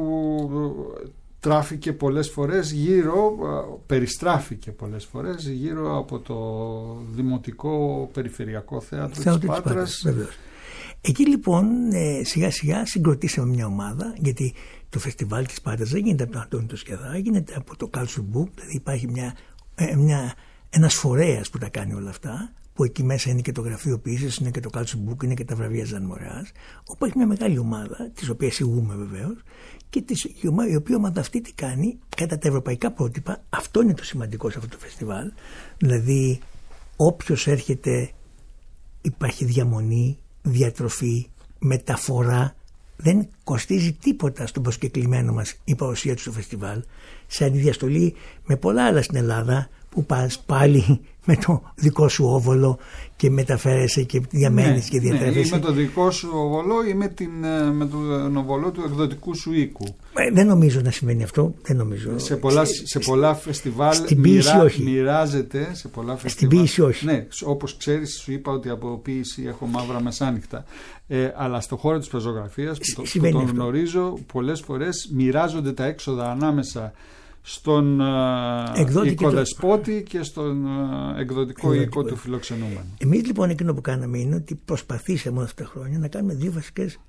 τράφηκε πολλές φορές γύρω, περιστράφηκε πολλές φορές γύρω από το Δημοτικό Περιφερειακό Θέατρο της Πάτρας. Εκεί λοιπόν ε, σιγά σιγά συγκροτήσαμε μια ομάδα, γιατί το φεστιβάλ της Πάτρας δεν γίνεται από τον Αντώνη το Σκεδά, γίνεται από το Culture Book, δηλαδή υπάρχει μια, ε, μια, ένας φορέας που τα κάνει όλα αυτά, που εκεί μέσα είναι και το γραφείο ποιήσης, είναι και το Culture Book, είναι και τα βραβεία Ζαν Μοράς, όπου έχει μια μεγάλη ομάδα, της οποίας ηγούμε βεβαίως, και της, η, ομάδα, η οποία ομάδα αυτή τι κάνει κατά τα ευρωπαϊκά πρότυπα. Αυτό είναι το σημαντικό σε αυτό το φεστιβάλ. Δηλαδή, όποιος έρχεται, υπάρχει διαμονή, διατροφή, μεταφορά. Δεν κοστίζει τίποτα στον προσκεκλημένο μας η παρουσία του στο φεστιβάλ, σε αντιδιαστολή με πολλά άλλα στην Ελλάδα που πας πάλι με το δικό σου όβολο και μεταφέρεσαι και διαμένεις ναι, και διατρέφεσαι. Ναι, ή με το δικό σου όβολο ή με, την, με τον όβολο του εκδοτικού σου οίκου. Ε, δεν νομίζω να συμβαίνει αυτό. Δεν νομίζω. Σε πολλά, σε πολλά φεστιβάλ στην ποίηση μοιρα, όχι. μοιράζεται. Σε πολλά φεστιβάλ, στην ποίηση όχι. Ναι, όπως ξέρεις, σου είπα ότι από ποίηση έχω μαύρα μεσάνυχτα. Ε, αλλά στο χώρο της πεζογραφίας που, το, που τον αυτό. γνωρίζω, πολλές φορές μοιράζονται τα έξοδα ανάμεσα στον uh, οικοδεσπότη και, το... και στον uh, εκδοτικό οίκο του φιλοξενούμενου. Εμείς λοιπόν εκείνο που κάναμε είναι ότι προσπαθήσαμε όλα αυτά τα χρόνια να κάνουμε δύο βασικές,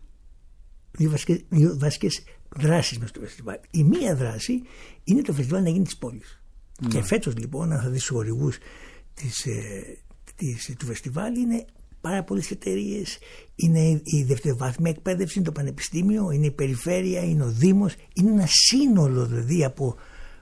δύο βασικές, δύο βασικές δράσεις μες στο φεστιβάλ. Η μία δράση είναι το φεστιβάλ να γίνει της πόλης. Mm. Και φέτος λοιπόν, αν θα δεις τους χορηγούς της, ε, της, του φεστιβάλ, είναι πάρα πολλές εταιρείες, είναι η δευτεροβάθμια εκπαίδευση, είναι το πανεπιστήμιο, είναι η περιφέρεια, είναι ο Δήμος, είναι ένα σύνολο δηλαδή από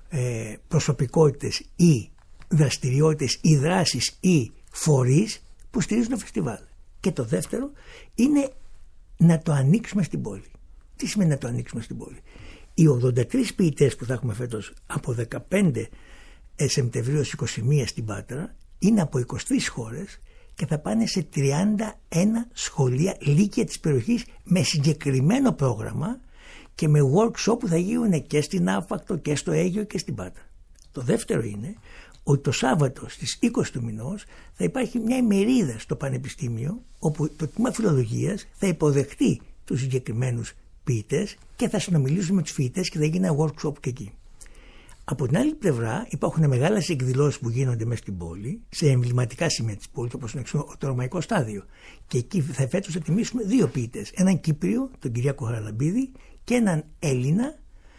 ε, προσωπικότητες ή δραστηριότητες ή δράσεις ή φορείς που στηρίζουν το φεστιβάλ. Και το δεύτερο είναι να το ανοίξουμε στην πόλη. Τι σημαίνει να το ανοίξουμε στην πόλη? Οι ογδόντα τρεις ποιητές που θα έχουμε φέτος από δεκαπέντε Σεπτεμβρίου έως είκοσι μία στην Πάτρα είναι από είκοσι τρεις χώρες και θα πάνε σε τριάντα ένα σχολεία λύκεια της περιοχής με συγκεκριμένο πρόγραμμα και με workshop που θα γίνουν και στην Άφακτο και στο Αίγυο και στην Πάτρα. Το δεύτερο είναι ότι το Σάββατο στις είκοσι του μηνός θα υπάρχει μια ημερίδα στο Πανεπιστήμιο όπου το τμήμα φιλολογίας θα υποδεχτεί τους συγκεκριμένους ποιητές και θα συνομιλήσουμε με τους ποιητές και θα γίνει ένα workshop και εκεί. Από την άλλη πλευρά υπάρχουν μεγάλες εκδηλώσεις που γίνονται μέσα στην πόλη, σε εμβληματικά σημεία της πόλης, όπως είναι το Ρωμαϊκό Στάδιο. Και εκεί θα φέτος θα τιμήσουμε δύο ποιητές. Έναν Κύπριο, τον Κυριάκο Χαραλαμπίδη, και έναν Έλληνα,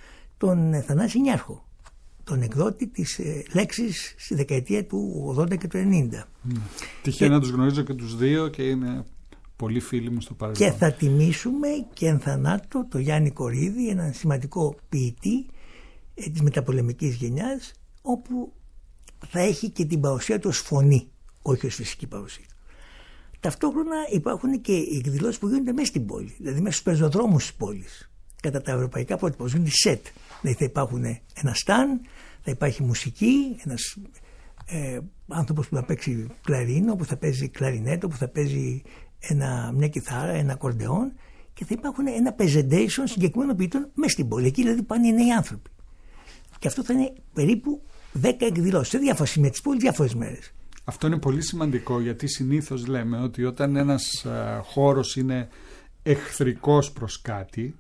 τον Θανάση Νιάρχο, τον εκδότη της ε, Λέξης στη δεκαετία του ογδόντα και του ενενήντα. Mm. Τυχαία και... να τους γνωρίζω και τους δύο και είναι πολύ φίλοι μου στο παρελθόν. Και θα τιμήσουμε και εν θανάτω τον Γιάννη Κορίδη, έναν σημαντικό ποιητή της μεταπολεμικής γενιάς, όπου θα έχει και την παρουσία του ως φωνή, όχι ως φυσική παρουσία. Ταυτόχρονα υπάρχουν και οι εκδηλώσεις που γίνονται μέσα στην πόλη, δηλαδή μέσα στους πεζοδρόμους της πόλης, κατά τα ευρωπαϊκά πρότυπα, όπως γίνεται σετ. Δηλαδή θα υπάρχουν ένα σταν, θα υπάρχει μουσική, ένας ε, άνθρωπος που θα παίξει κλαρίνο, που θα παίζει κλαρινέτο, που θα παίζει ένα, μια κιθάρα, ένα ακορντεόν, και θα υπάρχουν ένα presentation συγκεκριμένων ποιητών μέσα στην πόλη. Εκεί δηλαδή πάνε οι νέοι άνθρωποι. Και αυτό θα είναι περίπου δέκα εκδηλώσεις σε διάφορα σημεία της πόλης, διάφορες μέρες. Αυτό είναι πολύ σημαντικό, γιατί συνήθως λέμε ότι όταν ένας α, χώρος είναι εχθρικός προς κάτι,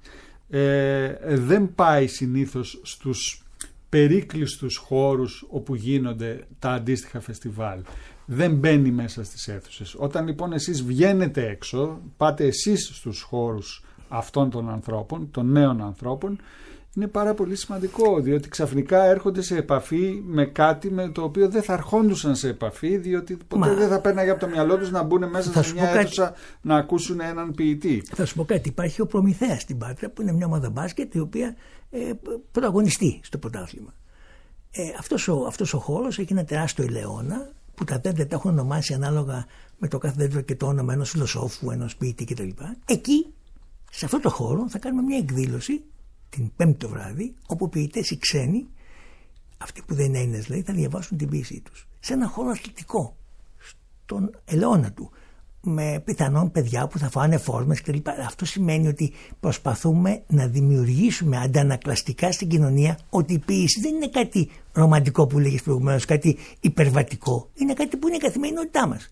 ε, δεν πάει συνήθως στους περίκλειστους χώρους όπου γίνονται τα αντίστοιχα φεστιβάλ. Δεν μπαίνει μέσα στις αίθουσες. Όταν λοιπόν εσείς βγαίνετε έξω, πάτε εσείς στους χώρους αυτών των ανθρώπων, των νέων ανθρώπων, είναι πάρα πολύ σημαντικό, διότι ξαφνικά έρχονται σε επαφή με κάτι με το οποίο δεν θα αρχόντουσαν σε επαφή, διότι ποτέ Μα... δεν θα παίρναγε από το μυαλό τους να μπουν μέσα θα σε μια αίθουσα κάτι... να ακούσουν έναν ποιητή. Θα σου πω κάτι, υπάρχει ο Προμηθέας στην Πάτρα που είναι μια ομάδα μπάσκετ η οποία ε, πρωταγωνιστεί στο πρωτάθλημα. Ε, αυτός, ο, αυτός ο χώρος έχει ένα τεράστιο ελαιώνα που τα δέντρα τα έχουν ονομάσει ανάλογα με το κάθε δέντρο και το όνομα ενός φιλοσόφου, ενός ποιητή κτλ. Εκεί, σε αυτό το χώρο, θα κάνουμε μια εκδήλωση την Πέμπτη το βράδυ, όπου ποιητές οι ξένοι, αυτοί που δεν είναι Έλληνες δηλαδή, θα διαβάσουν την ποίησή τους. Σε ένα χώρο αθλητικό, στον ελαιώνα του, με πιθανόν παιδιά που θα φάνε φόρμες κλπ. Αυτό σημαίνει ότι προσπαθούμε να δημιουργήσουμε αντανακλαστικά στην κοινωνία ότι η ποίηση δεν είναι κάτι ρομαντικό που λέγες προηγουμένως, κάτι υπερβατικό. Είναι κάτι που είναι η καθημερινότητά μας.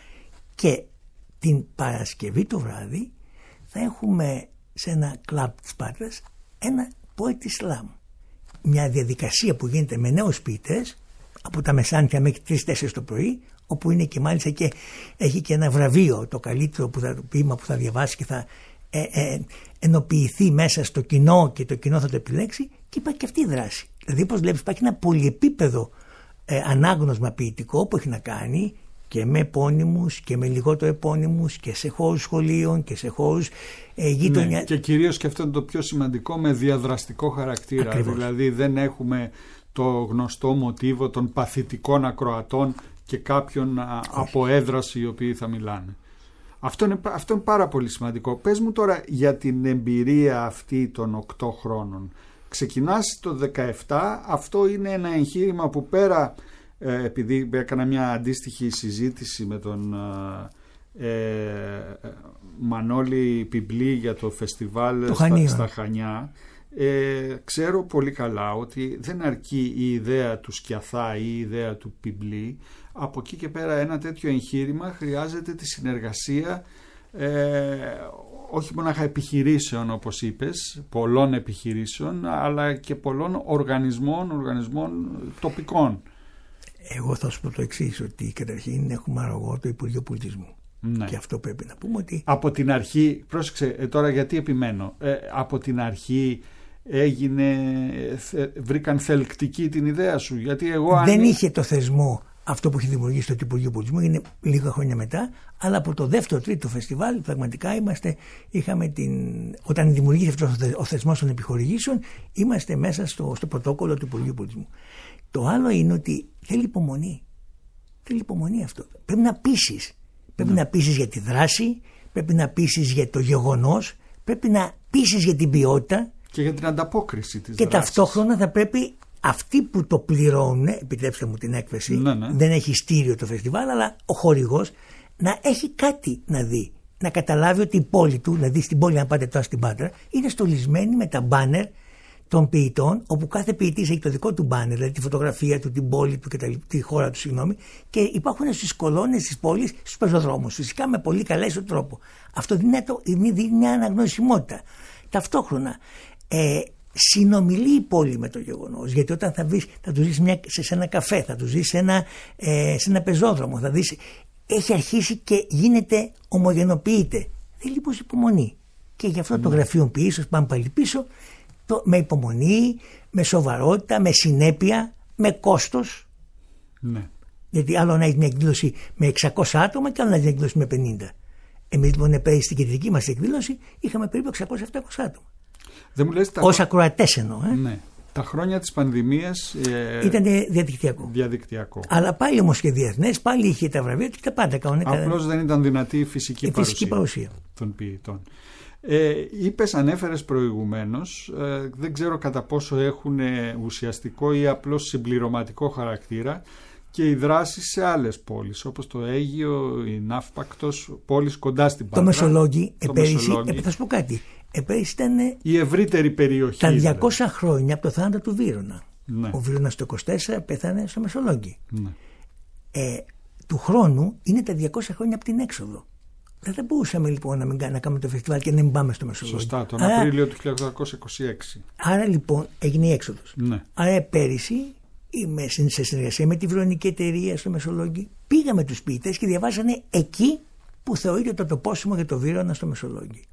Και την Παρασκευή το βράδυ θα έχουμε σε ένα κλαμπ της Πάτρας ένα poetry slam. Μια διαδικασία που γίνεται με νέους ποιητές από τα μεσάνυχτα μέχρι τρεις τέσσερις το πρωί, όπου είναι και μάλιστα και έχει και ένα βραβείο, το καλύτερο που θα, το ποίημα που θα διαβάσει και θα ε, ε, ενοποιηθεί μέσα στο κοινό και το κοινό θα το επιλέξει, και υπάρχει και αυτή η δράση. Δηλαδή, όπως βλέπεις, υπάρχει ένα πολυεπίπεδο ε, ανάγνωσμα ποιητικό που έχει να κάνει και με επώνυμους και με λιγότερο επώνυμους και σε χώρους σχολείων και σε χώρους ε, γείτονια. Ναι, και κυρίως, και αυτό είναι το πιο σημαντικό, με διαδραστικό χαρακτήρα. Ακριβώς. Δηλαδή δεν έχουμε το γνωστό μοτίβο των παθητικών ακροατών και κάποιων α, από έδραση οι οποίοι θα μιλάνε. Αυτό είναι, αυτό είναι πάρα πολύ σημαντικό. Πες μου τώρα για την εμπειρία αυτή των οκτώ χρόνων. Ξεκινάς το δεκαεπτά, αυτό είναι ένα εγχείρημα που πέρα, ε, επειδή έκανα μια αντίστοιχη συζήτηση με τον ε, ε, Μανώλη Πιμπλή για το φεστιβάλ το στα, Χανία. στα Χανιά, ε, ξέρω πολύ καλά ότι δεν αρκεί η ιδέα του Σκιαθά ή η ιδέα του Πιμπλή. Από εκεί και πέρα ένα τέτοιο εγχείρημα χρειάζεται τη συνεργασία ε, όχι μονάχα επιχειρήσεων, όπως είπες, πολλών επιχειρήσεων, αλλά και πολλών οργανισμών, οργανισμών τοπικών. Εγώ θα σου πω το εξής, ότι καταρχήν έχουμε αρρωγό το Υπουργείο Πολιτισμού. Ναι. Και αυτό πρέπει να πούμε ότι... Από την αρχή, πρόσεξε ε, τώρα γιατί επιμένω, ε, από την αρχή έγινε, θε, βρήκαν θελκτική την ιδέα σου, γιατί εγώ... Δεν αν... είχε το θεσμό αυτό που έχει δημιουργήσει το Υπουργείο Πολιτισμού, είναι λίγα χρόνια μετά, αλλά από το δεύτερο τρίτο φεστιβάλ πραγματικά είμαστε, είχαμε την, όταν δημιουργήθηκε αυτό ο θεσμός των επιχορηγήσεων, είμαστε μέσα στο, στο πρωτόκολλο του Υπουργείου Πολιτισμού. Το άλλο είναι ότι θέλει υπομονή. Θέλει υπομονή αυτό. Πρέπει να πείσεις. Πρέπει Ναι. να πείσεις για τη δράση, πρέπει να πείσεις για το γεγονός, πρέπει να πείσεις για την ποιότητα Και για την ανταπόκριση της και δράσης. ταυτόχρονα θα πρέπει αυτοί που το πληρώνουν, επιτρέψτε μου την έκφραση, Ναι, ναι. δεν έχει στήριο το φεστιβάλ, αλλά ο χορηγός να έχει κάτι να δει. Να καταλάβει ότι η πόλη του, δηλαδή στην πόλη, αν πάτε τώρα στην Πάτρα, είναι στολισμένη με τα μπάνερ των ποιητών, όπου κάθε ποιητής έχει το δικό του μπάνερ, δηλαδή τη φωτογραφία του, την πόλη του και τα, τη χώρα του, συγγνώμη, και υπάρχουν στις κολόνες της πόλης, στους πεζοδρόμους, φυσικά με πολύ καλά ίσο τρόπο. Αυτό δίνει, το, δίνει μια αναγνωσιμότητα. Ταυτόχρονα, ε, συνομιλεί η πόλη με το γεγονός, γιατί όταν θα, βρεις, θα του δεις μια, σε, σε ένα καφέ, θα του δεις σε ένα, ε, σε ένα πεζόδρομο, θα δεις, έχει αρχίσει και γίνεται, ομογενοποιείται. Θέλει λοιπόν υπομονή. Και γι' αυτό mm. το γραφείο ποιήσεως, πάμε πάλι πίσω, το, με υπομονή, με σοβαρότητα, με συνέπεια, με κόστος. Ναι. Γιατί άλλο να έχει μια εκδήλωση με εξακόσια άτομα και άλλο να έχει μια εκδήλωση με πενήντα. Εμείς λοιπόν πέρυσι στην κεντρική μας εκδήλωση είχαμε περίπου εξακόσια με επτακόσια άτομα. Δεν μου λες, τα... Ως ακροατές εννοώ. Ε? Ναι. Τα χρόνια της πανδημίας ε... ήταν διαδικτυακό. διαδικτυακό. Αλλά πάλι όμως και διεθνές, πάλι είχε τα βραβεία και τα πάντα κανονικά. Απλώς δεν ήταν δυνατή η φυσική, η φυσική παρουσία, παρουσία των ποιητών. Ε, είπες, ανέφερες προηγουμένως, ε, δεν ξέρω κατά πόσο έχουν ουσιαστικό ή απλώς συμπληρωματικό χαρακτήρα και οι δράσεις σε άλλες πόλεις, όπως το Αίγυο, η Ναύπακτος, πόλεις κοντά στην Πάτρα. Το Μεσολόγγι, το επέρυσι, Μεσολόγγι. ε, θα σου πω κάτι, επέρυσι ήταν η ευρύτερη περιοχή. τα διακόσια χρόνια από το θάνατο του Βύρωνα. Ναι. Ο Βύρωνας το είκοσι τέσσερα πέθανε στο Μεσολόγγι. Ναι. Ε, του χρόνου είναι τα διακόσια χρόνια από την έξοδο. Δεν θα μπορούσαμε λοιπόν να, μην, να κάνουμε το φεστιβάλ και να μην πάμε στο Μεσολόγγι. Σωστά, τον άρα, Απρίλιο του χίλια οκτακόσια είκοσι έξι. Άρα λοιπόν έγινε η έξοδος. Ναι. Άρα πέρυσι, είμαι σε συνεργασία με τη Βρωνική Εταιρεία στο Μεσολόγγι, πήγαμε τους ποιητές και διαβάσανε εκεί που θεωρείται το τοπόσιμο για το Βύρωνα στο Μεσολόγγι.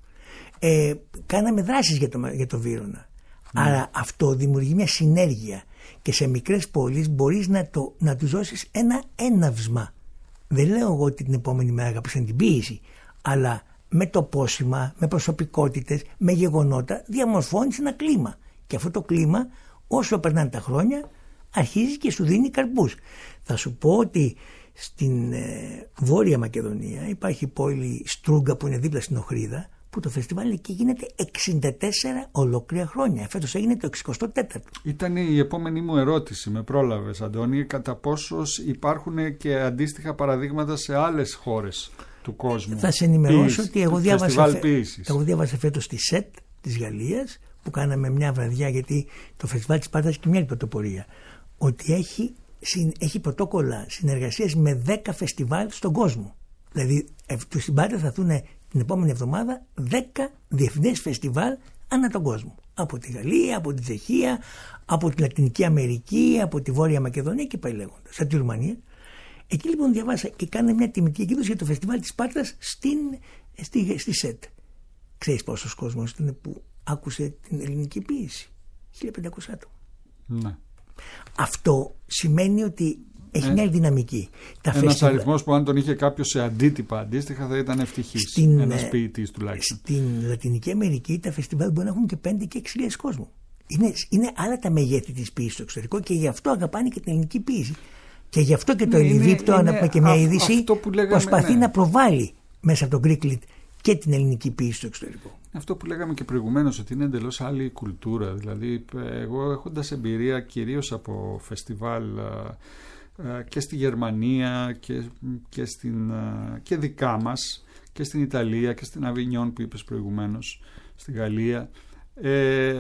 Ε, κάναμε δράσεις για το, για το Βύρωνα. Mm. Άρα αυτό δημιουργεί μια συνέργεια και σε μικρές πόλεις μπορείς να, το, να τους δώσεις ένα έναυσμα. Δεν λέω εγώ ότι την επόμενη μέρα αγαπήσεις την ποίηση, αλλά με τοπόσιμα, με προσωπικότητες, με γεγονότα διαμορφώνεις ένα κλίμα. Και αυτό το κλίμα όσο περνάνε τα χρόνια αρχίζει και σου δίνει καρπούς. Θα σου πω ότι στην ε, Βόρεια Μακεδονία υπάρχει η πόλη Στρούγκα που είναι δίπλα στην Οχρίδα, που το φεστιβάλ εκεί γίνεται εξήντα τέσσερα ολόκληρα χρόνια. Φέτος έγινε το εξηκοστό τέταρτο. Ήταν η επόμενη μου ερώτηση, με πρόλαβες Αντώνη, κατά πόσος υπάρχουν και αντίστοιχα παραδείγματα σε άλλες χώρες του κόσμου. Θα σε ενημερώσω Ποιης, ότι εγώ διάβασα, φε... εγώ διάβασα φέτος τη ΣΕΤ της Γαλλίας, που κάναμε μια βραδιά, γιατί το φεστιβάλ της Πάτρας και μια πρωτοπορία, ότι έχει, έχει πρωτόκολλα συνεργασίας με δέκα φεστιβάλ στον κόσμο. Δηλαδή στην Πάτρα θα έρθουν την επόμενη εβδομάδα δέκα διεθνές φεστιβάλ ανά τον κόσμο. Από τη Γαλλία, από τη Τσεχία, από τη Λατινική Αμερική, από τη Βόρεια Μακεδονία και πάει λέγοντας, σαν τη Ρουμανία. Εκεί λοιπόν διαβάσα και κάνανε μια τιμητική εκδήλωση για το φεστιβάλ της Πάτρας στην, στη, στη ΣΕΤ. Ξέρεις πόσος κόσμος ήταν που άκουσε την ελληνική ποίηση? χίλια πεντακόσια άτομα. Ναι. Αυτό σημαίνει ότι Έχει ε, μια δυναμική. Ένας φεστιβα... αριθμός που αν τον είχε κάποιος σε αντίτυπα αντίστοιχα θα ήταν ευτυχής. Στην, ένας ποιητής τουλάχιστον. Στην Λατινική Αμερική τα φεστιβάλ μπορεί να έχουν και πέντε και έξι χιλιάδες κόσμο. Είναι, είναι άλλα τα μεγέθη της ποίησης στο εξωτερικό και γι' αυτό αγαπάνε και την ελληνική ποίηση. Και γι' αυτό και το Ελληνίδίπτο, αν πούμε και μια είδηση, προσπαθεί ναι. να προβάλλει μέσα από τον Greeklit και την ελληνική ποίηση στο εξωτερικό. Αυτό που λέγαμε και προηγουμένως, ότι είναι εντελώς άλλη η κουλτούρα. Δηλαδή, εγώ έχοντας εμπειρία κυρίως από φεστιβάλ και στη Γερμανία και, και, στην, και δικά μας και στην Ιταλία και στην Αβινιόν που είπες προηγουμένως, στη Γαλλία, ε,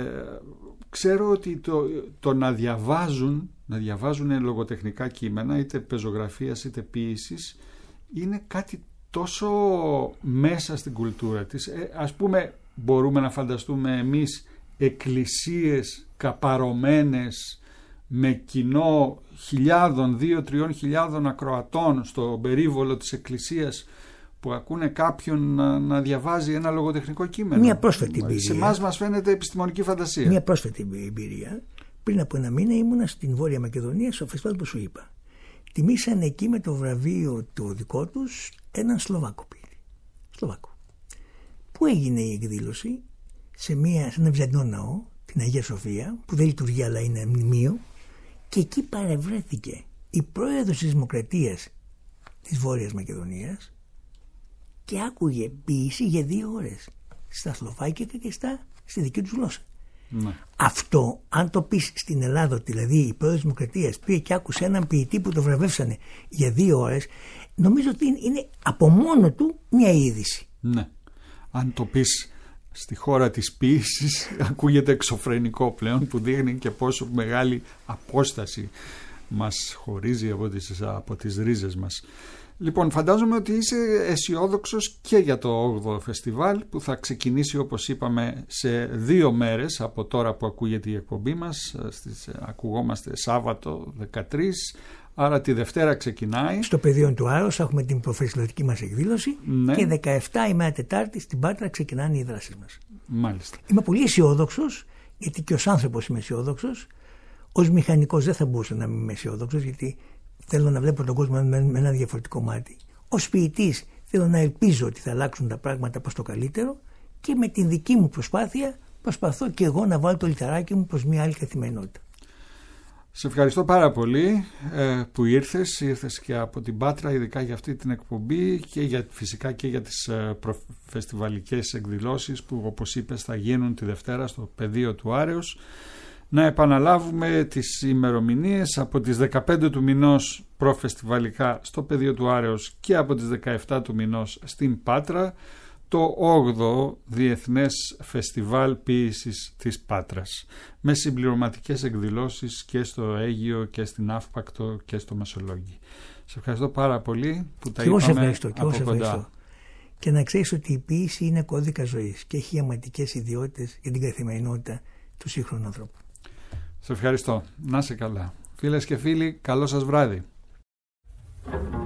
ξέρω ότι το, το να διαβάζουν να διαβάζουν λογοτεχνικά κείμενα, είτε πεζογραφίας είτε ποίησης, είναι κάτι τόσο μέσα στην κουλτούρα της. Ε, ας πούμε, μπορούμε να φανταστούμε εμείς εκκλησίες καπαρωμένες με κοινό χιλιάδων, δύο τριών χιλιάδων ακροατών στο περίβολο της εκκλησίας που ακούνε κάποιον να, να διαβάζει ένα λογοτεχνικό κείμενο. Μια πρόσφατη εμπειρία. Σε εμάς μας φαίνεται επιστημονική φαντασία. Μια πρόσφατη εμπειρία. Πριν από ένα μήνα ήμουνα στην Βόρεια Μακεδονία στο φεστιβάλ που σου είπα. Τιμήσανε εκεί με το βραβείο το δικό τους έναν Σλοβάκο ποιητή. Σλοβάκο. Πού έγινε η εκδήλωση? Σε, μια, σε ένα Βυζαντινό ναό, την Αγία Σοφία, που δεν λειτουργεί αλλά είναι μνημείο, και εκεί παρευρέθηκε η πρόεδρος της Δημοκρατίας της Βόρειας Μακεδονίας και άκουγε ποίηση για δύο ώρες στα σλοβάκικα και στα, στη δική τους γλώσσα. Ναι. Αυτό, αν το πεις στην Ελλάδα, δηλαδή η πρόεδρος της Δημοκρατίας πήγε και άκουσε έναν ποιητή που το βραβεύσανε για δύο ώρες, νομίζω ότι είναι από μόνο του μια είδηση. Ναι. Αν το πεις στη χώρα της ποίησης, ακούγεται εξωφρενικό πλέον, που δείχνει και πόσο μεγάλη απόσταση μας χωρίζει από τις, από τις ρίζες μας. Λοιπόν, φαντάζομαι ότι είσαι αισιόδοξος και για το όγδοο φεστιβάλ που θα ξεκινήσει, όπως είπαμε, σε δύο μέρες από τώρα που ακούγεται η εκπομπή μας. Στις, ακουγόμαστε Σάββατο δεκατρείς, άρα τη Δευτέρα ξεκινάει. Στο πεδίο του Άρους έχουμε την προφεσιολογική μας εκδήλωση, ναι. Και δεκαεπτά ημέρα Τετάρτη στην Πάτρα ξεκινάνε οι δράσεις μας. Μάλιστα. Είμαι πολύ αισιόδοξος, γιατί και ως άνθρωπος είμαι αισιόδοξος. Ως μηχανικός δεν θα μπορούσα να είμαι αισιόδοξος, γιατί θέλω να βλέπω τον κόσμο με ένα διαφορετικό μάτι. Ως ποιητής θέλω να ελπίζω ότι θα αλλάξουν τα πράγματα προς το καλύτερο και με την δική μου προσπάθεια προσπαθώ και εγώ να βάλω το λιθαράκι μου προς μια άλλη καθημερινότητα. Σε ευχαριστώ πάρα πολύ ε, που ήρθες, ήρθες και από την Πάτρα ειδικά για αυτή την εκπομπή και για, φυσικά και για τις ε, φεστιβαλικές εκδηλώσεις που, όπως είπες, θα γίνουν τη Δευτέρα στο πεδίο του Άρεως. Να επαναλάβουμε τις ημερομηνίες: από τις δεκαπέντε του μηνός προφεστιβαλικά στο πεδίο του Άρεως και από τις δεκαεπτά του μηνός στην Πάτρα το όγδοο Διεθνές Φεστιβάλ Ποίησης της Πάτρας, με συμπληρωματικές εκδηλώσεις και στο Αίγυο και στην Αύπακτο και στο Μεσολόγγι. Σε ευχαριστώ πάρα πολύ που τα είπαμε ευχαριστώ, από και κοντά. Και να ξέρεις ότι η ποίηση είναι κώδικα ζωής και έχει γραμματικές ιδιότητες για την καθημερινότητα του σύγχρονου ανθρώπου. Σε ευχαριστώ. Να είσαι καλά. Φίλες και φίλοι, καλό σας βράδυ.